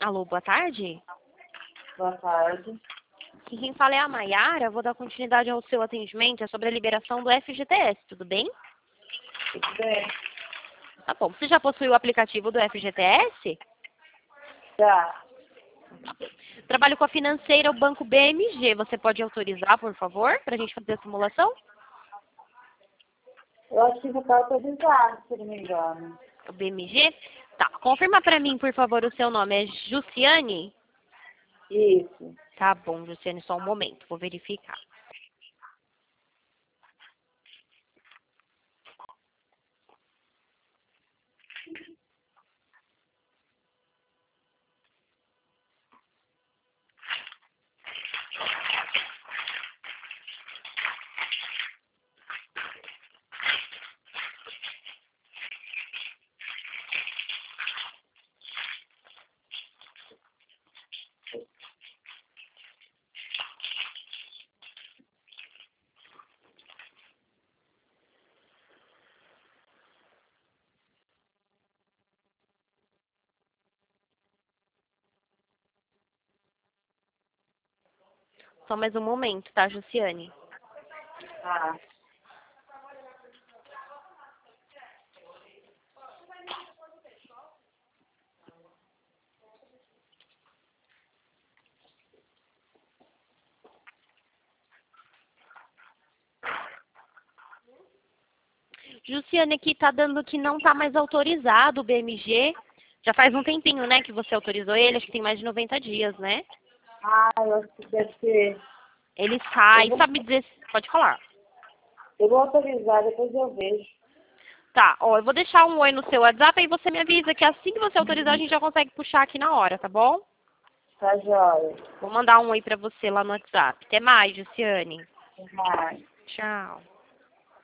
Alô, boa tarde. Boa tarde. Aqui quem fala é a Maiara. Vou dar continuidade ao seu atendimento. É sobre a liberação do FGTS, tudo bem? Tudo bem? Tá bom. Você já possui o aplicativo do FGTS? Já. Trabalho com a financeira, o Banco BMG. Você pode autorizar, por favor, para a gente fazer a simulação? Eu acho que já está autorizado, se não me engano. O BMG? Tá. Confirma para mim, por favor, o seu nome. É Jussiane? Isso. Tá bom, Jussiane, só um momento. Vou verificar. Só mais um momento, tá, Jussiane? Ah, Jussiane, aqui tá dando que não tá mais autorizado o BMG. Já faz um tempinho, né, que você autorizou ele. Acho que tem mais de 90 dias, né? eu acho que deve ser. Ele Eu sai, vou, sabe dizer... Pode falar. eu vou autorizar, depois eu vejo. Tá, ó, eu vou deixar um oi no seu WhatsApp e você me avisa que assim que você autorizar a gente já consegue puxar aqui na hora, tá bom? Tá joia. Vou mandar um oi pra você lá no WhatsApp. Até mais, Jussiane. Até mais. Tchau.